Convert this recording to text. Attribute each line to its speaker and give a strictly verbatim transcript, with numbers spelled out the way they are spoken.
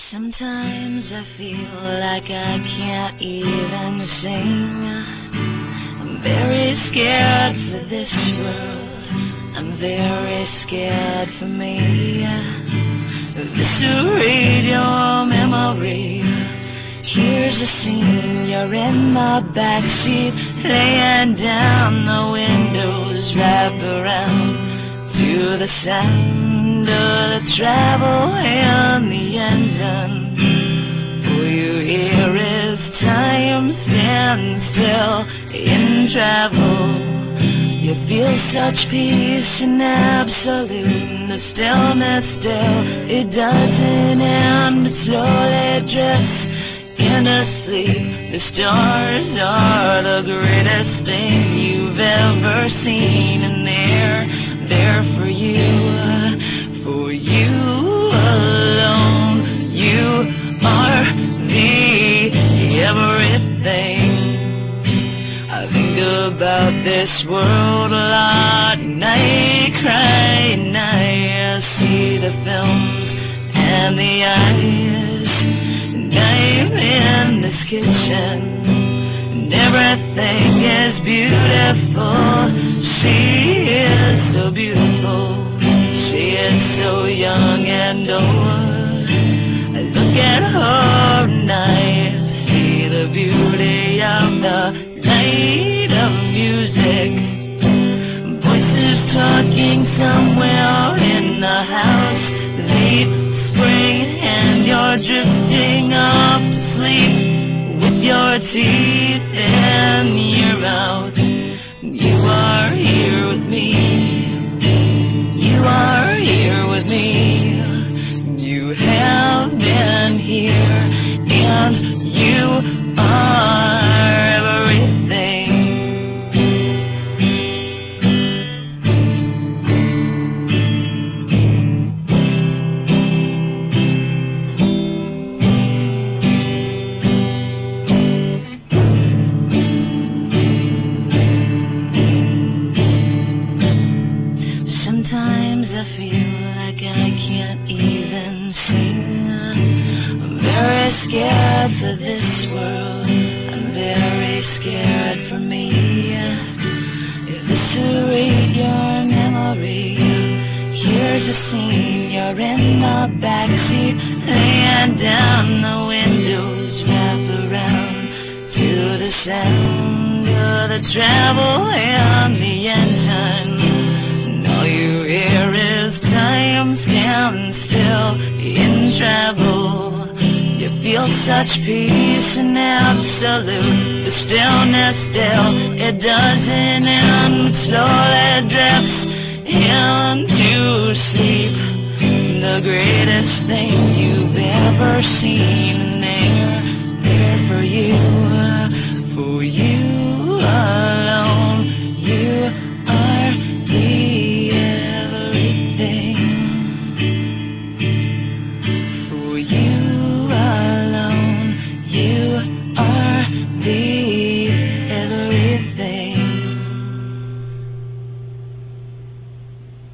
Speaker 1: Sometimes I feel like I can't even sing. I'm very scared for this world. I'm very scared for me. Eviscerate your memory. Here's a scene, you're in the backseat, laying down, the windows wrap around to the sound of the travel and the engine. All you hear is time stand still in travel. You feel such peace and absolute, the stillness still, it doesn't end, it slowly drifts into sleep. The stars are the greatest thing you've ever seen, and they're there for you, for you alone. You are the everything. I think about this world a lot, and I cry, and I see the films and the eyes, and I'm in this kitchen, and everything is beautiful. She is so beautiful, she is so young and old. I look at her and I see the beauty of the light of music. Voices talking somewhere in the house, late spring, and you're drifting off to sleep with your teeth in your mouth. You are here with me. You are here with me. You have been here, and you are everything. Sometimes I feel like I can't even sing. I'm very scared for this world. I'm very scared for me. Eviscerate your memory. Here's a scene, you're in the backseat, laying down, the windows wrap around to the sound of the travel and the engine. All you hear is time stand still in travel. You feel such peace and absolute, the stillness still, it doesn't end, slow